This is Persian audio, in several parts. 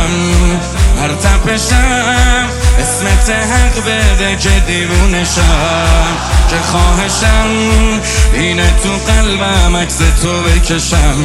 باشم هر تپشم اسمت حق بده که دیوونشم که خواهشم اینه تو قلبم عکس تو بکشم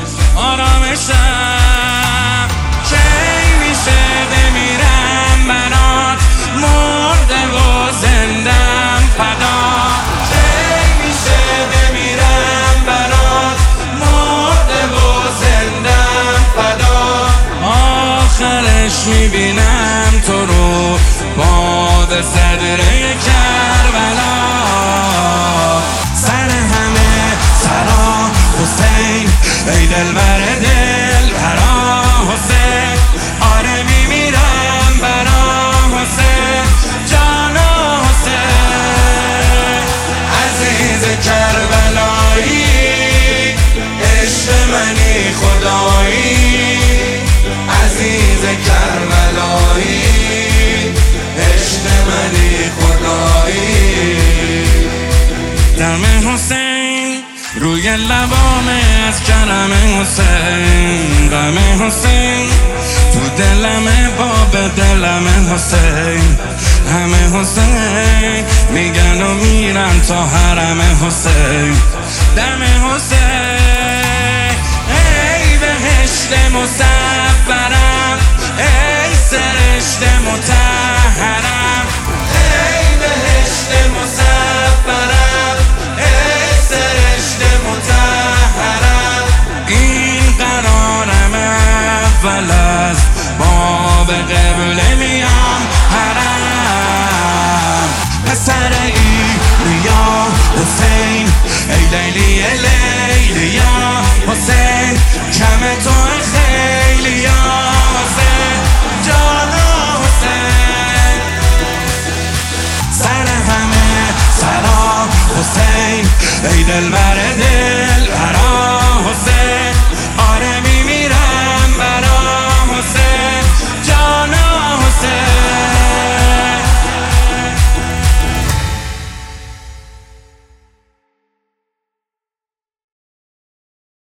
آرامشم کی میشه بمیرم برات مرده و زندم فدا کی میشه بمیرم برات مرده و زندم فدا آخرش میبینم تو رو باد صدره کربلا سر همه سرا حسین ای دلبر دلبرا حسین آره میمیرم برا حسین جانا حسین عزیز کربلایی عشق منی خدایی عزیز کربلایی عشق منی خدایی دم حسین روی لبامه از کرم حسین غم حسین تو دلمه باب دلم حسین همه حسین میگن و میرم تا حرم حسین دم حسین ای بهشت مصورم ای سرشت مطهرم ای بهشت مصورم ای سرشت مطهرم این قرارم اول از باب قبله میام حرم پسر ایلیا حسین ای لیلی لیلیا حسین کم تو خیلی یا حسین جانا حسین سر همه سرا حسین ای دلبر دل